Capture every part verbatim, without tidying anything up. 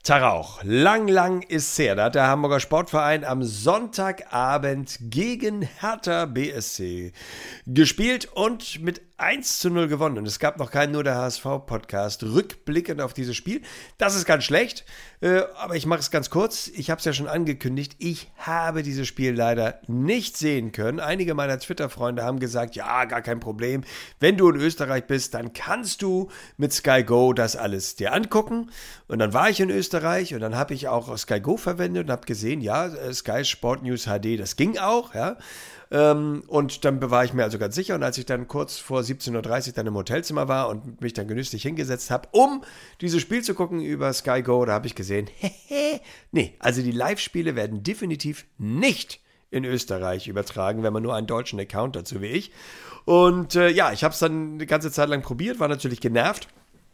Tarauch. Lang, lang ist's her. Da hat der Hamburger Sportverein am Sonntagabend gegen Hertha B S C gespielt und mit eins zu null gewonnen. Und es gab noch keinen Nur der H S V-Podcast rückblickend auf dieses Spiel. Das ist ganz schlecht, äh, aber ich mache es ganz kurz. Ich habe es ja schon angekündigt. Ich habe dieses Spiel leider nicht sehen können. Einige meiner Twitter-Freunde haben gesagt, ja, gar kein Problem. Wenn du in Österreich bist, dann kannst du mit Sky Go das alles dir angucken. Und dann war ich in Österreich und dann habe ich auch Sky Go verwendet und habe gesehen, ja, Sky Sport News H D, das ging auch, ja. Und dann war ich mir also ganz sicher. Und als ich dann kurz vor siebzehn Uhr dreißig dann im Hotelzimmer war und mich dann genüsslich hingesetzt habe, um dieses Spiel zu gucken über Sky Go, da habe ich gesehen, hehe, nee, also die Live-Spiele werden definitiv nicht in Österreich übertragen, wenn man nur einen deutschen Account dazu wie ich. Und äh, ja, ich habe es dann eine ganze Zeit lang probiert, war natürlich genervt,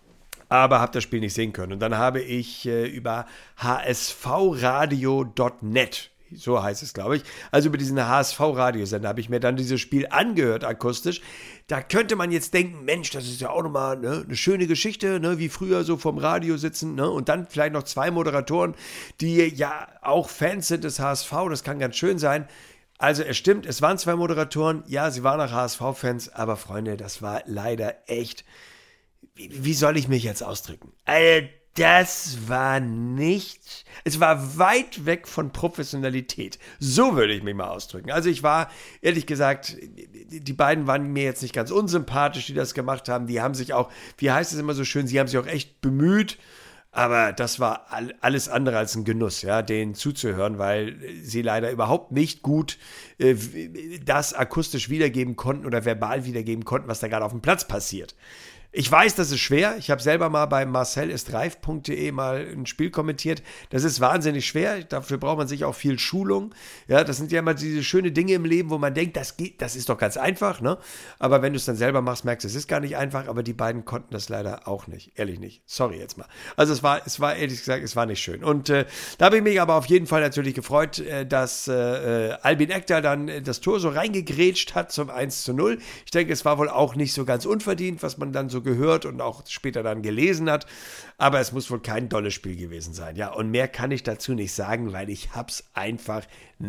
aber habe das Spiel nicht sehen können. Und dann habe ich äh, über h s v radio punkt net, so heißt es, glaube ich, also über diesen H S V-Radiosender habe ich mir dann dieses Spiel angehört, akustisch. Da könnte man jetzt denken, Mensch, das ist ja auch nochmal ne, eine schöne Geschichte, ne, wie früher so vom Radio sitzen, ne, und dann vielleicht noch zwei Moderatoren, die ja auch Fans sind des H S V, das kann ganz schön sein. Also es stimmt, es waren zwei Moderatoren, ja, sie waren auch H S V-Fans, aber Freunde, das war leider echt, wie, wie soll ich mich jetzt ausdrücken? Alter, das war nicht, es war weit weg von Professionalität. So würde ich mich mal ausdrücken. Also ich war, ehrlich gesagt, die beiden waren mir jetzt nicht ganz unsympathisch, die das gemacht haben. Die haben sich auch, wie heißt es immer so schön, sie haben sich auch echt bemüht. Aber das war alles andere als ein Genuss, ja, denen zuzuhören, weil sie leider überhaupt nicht gut äh, das akustisch wiedergeben konnten oder verbal wiedergeben konnten, was da gerade auf dem Platz passiert. Ich weiß, das ist schwer. Ich habe selber mal bei marcel ist reif punkt de mal ein Spiel kommentiert. Das ist wahnsinnig schwer. Dafür braucht man sich auch viel Schulung. Ja, das sind ja immer diese schönen Dinge im Leben, wo man denkt, das geht, das ist doch ganz einfach, ne? Aber wenn du es dann selber machst, merkst du, es ist gar nicht einfach. Aber die beiden konnten das leider auch nicht. Ehrlich nicht. Sorry jetzt mal. Also es war, es war ehrlich gesagt, es war nicht schön. Und äh, da habe ich mich aber auf jeden Fall natürlich gefreut, äh, dass äh, Albin Ekdal dann äh, das Tor so reingegrätscht hat zum eins zu null. Ich denke, es war wohl auch nicht so ganz unverdient, was man dann so gehört und auch später dann gelesen hat, aber es muss wohl kein dolles Spiel gewesen sein. Ja, und mehr kann ich dazu nicht sagen, weil ich hab's einfach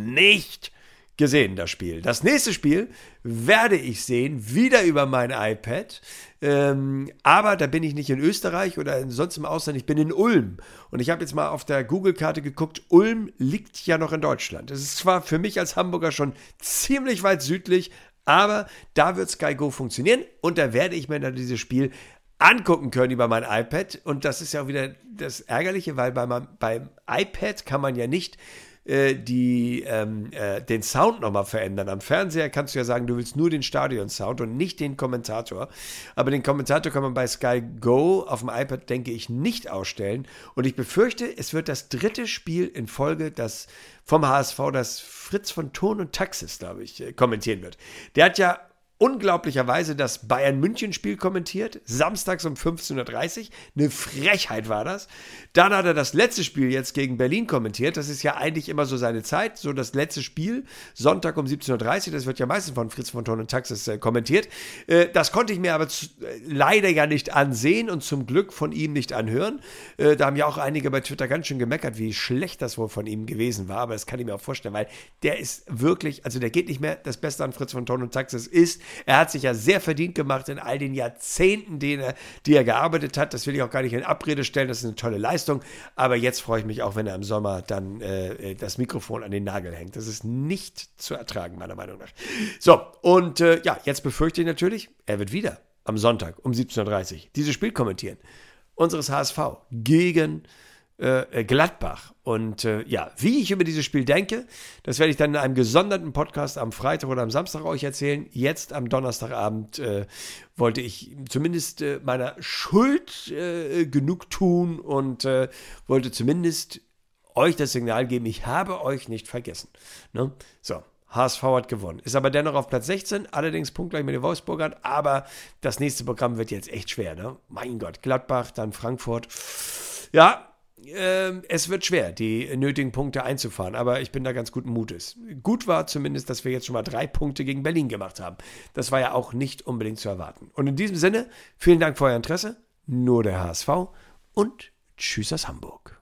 nicht gesehen, das Spiel. Das nächste Spiel werde ich sehen, wieder über mein iPad, ähm, aber da bin ich nicht in Österreich oder sonst im Ausland, ich bin in Ulm und ich habe jetzt mal auf der Google-Karte geguckt, Ulm liegt ja noch in Deutschland. Es ist zwar für mich als Hamburger schon ziemlich weit südlich, aber da wird Sky Go funktionieren und da werde ich mir dann dieses Spiel angucken können über mein iPad. Und das ist ja auch wieder das Ärgerliche, weil beim, beim iPad kann man ja nicht äh, die, ähm, äh, den Sound nochmal verändern. Am Fernseher kannst du ja sagen, du willst nur den Stadion-Sound und nicht den Kommentator. Aber den Kommentator kann man bei Sky Go auf dem iPad, denke ich, nicht ausstellen. Und ich befürchte, es wird das dritte Spiel in Folge, das vom H S V, das Fritz von Thurn und Taxis, glaube ich, kommentieren wird. Der hat ja unglaublicherweise das Bayern-München-Spiel kommentiert, samstags um fünfzehn Uhr dreißig. Eine Frechheit war das. Dann hat er das letzte Spiel jetzt gegen Berlin kommentiert. Das ist ja eigentlich immer so seine Zeit, so das letzte Spiel, Sonntag um siebzehn Uhr dreißig. Das wird ja meistens von Fritz von Thurn und Taxis äh, kommentiert. Äh, das konnte ich mir aber zu, äh, leider ja nicht ansehen und zum Glück von ihm nicht anhören. Äh, da haben ja auch einige bei Twitter ganz schön gemeckert, wie schlecht das wohl von ihm gewesen war. Aber das kann ich mir auch vorstellen, weil der ist wirklich, also der geht nicht mehr. Das Beste an Fritz von Thurn und Taxis ist, er hat sich ja sehr verdient gemacht in all den Jahrzehnten, die er, die er gearbeitet hat. Das will ich auch gar nicht in Abrede stellen. Das ist eine tolle Leistung. Aber jetzt freue ich mich auch, wenn er im Sommer dann äh, das Mikrofon an den Nagel hängt. Das ist nicht zu ertragen, meiner Meinung nach. So, und äh, ja, jetzt befürchte ich natürlich, er wird wieder am Sonntag um siebzehn Uhr dreißig dieses Spiel kommentieren. Unseres H S V gegen Äh, Gladbach. Und äh, ja, wie ich über dieses Spiel denke, das werde ich dann in einem gesonderten Podcast am Freitag oder am Samstag euch erzählen. Jetzt am Donnerstagabend äh, wollte ich zumindest äh, meiner Schuld äh, genug tun und äh, wollte zumindest euch das Signal geben, ich habe euch nicht vergessen. Ne? So. H S V hat gewonnen. Ist aber dennoch auf Platz sechzehn, allerdings punktgleich mit den Wolfsburgern, aber das nächste Programm wird jetzt echt schwer, ne? Mein Gott, Gladbach, dann Frankfurt. Ja, es wird schwer, die nötigen Punkte einzufahren, aber ich bin da ganz guten Mutes. Gut war zumindest, dass wir jetzt schon mal drei Punkte gegen Berlin gemacht haben. Das war ja auch nicht unbedingt zu erwarten. Und in diesem Sinne, vielen Dank für euer Interesse, nur der H S V und tschüss aus Hamburg.